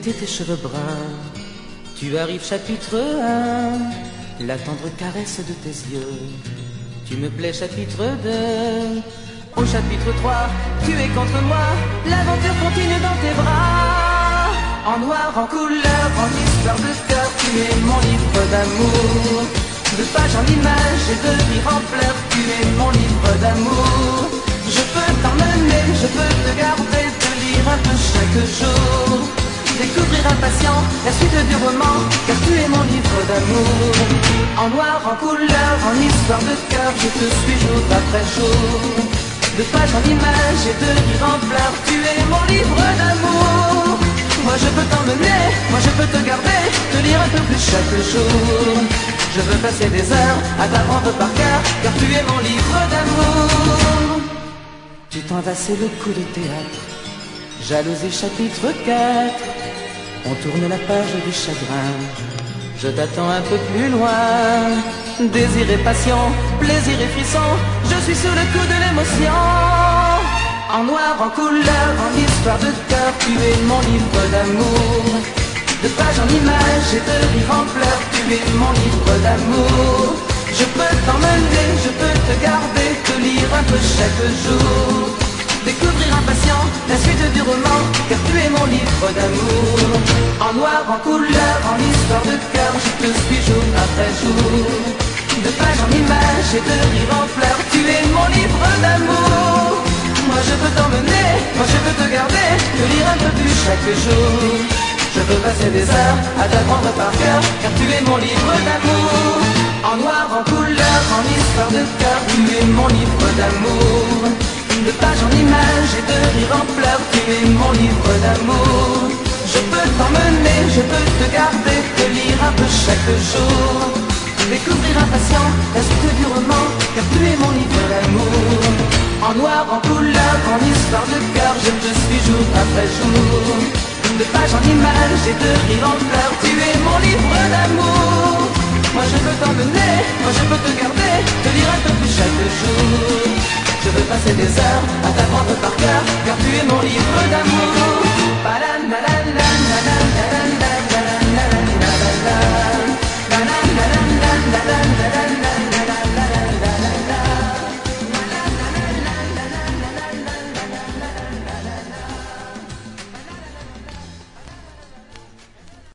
l'été tes cheveux bruns. Tu arrives chapitre 1, la tendre caresse de tes yeux. Tu me plais chapitre 2, au chapitre 3, tu es contre moi. L'aventure continue dans tes bras. En noir, en couleur, en histoire de cœur, tu es mon livre d'amour. De page en image et de rire en pleurs, tu es mon livre d'amour. Je peux t'emmener, je peux te garder, te lire un peu chaque jour. Découvrir impatient la suite du roman, car tu es mon livre d'amour. En noir, en couleur, en histoire de cœur, je te suis jour après jour. De page en image et de rire en pleurs, tu es mon livre d'amour. Moi je peux t'emmener, moi je peux te garder, te lire un peu plus chaque jour. Je veux passer des heures à t'apprendre par cœur, car tu es mon livre d'amour. Tu t'en vas, c'est le coup de théâtre. Jalousie chapitre 4, on tourne la page du chagrin. Je t'attends un peu plus loin. Désir et passion, plaisir et frisson, je suis sous le coup de l'émotion. En noir, en couleur, en histoire de cœur, tu es mon livre d'amour. De page en image et de rire en pleurs, tu es mon livre d'amour. Je peux t'emmener, je peux te garder, te lire un peu chaque jour. Découvrir impatient la suite du roman, car tu es mon livre d'amour. En noir, en couleur, en histoire de cœur, je te suis jour après jour. De page en image et de rire en pleurs, tu es mon livre d'amour. Moi je peux t'emmener, moi je peux te garder, te lire un peu plus chaque jour. Je peux passer des heures à t'apprendre par cœur, car tu es mon livre d'amour. En noir, en couleur, en histoire de cœur, tu es mon livre d'amour. De page en image et de rire en pleurs, tu es mon livre d'amour. Je peux t'emmener, je peux te garder, te lire un peu chaque jour. Découvrir impatient la suite du roman, car tu es mon livre d'amour. En noir, en couleur, en histoire de cœur, je te suis jour après jour. De page en image et de rire en pleurs, tu es mon livre d'amour. Moi je peux t'emmener, moi je peux te garder, te lire un peu plus chaque jour. Je veux passer des heures à t'apprendre par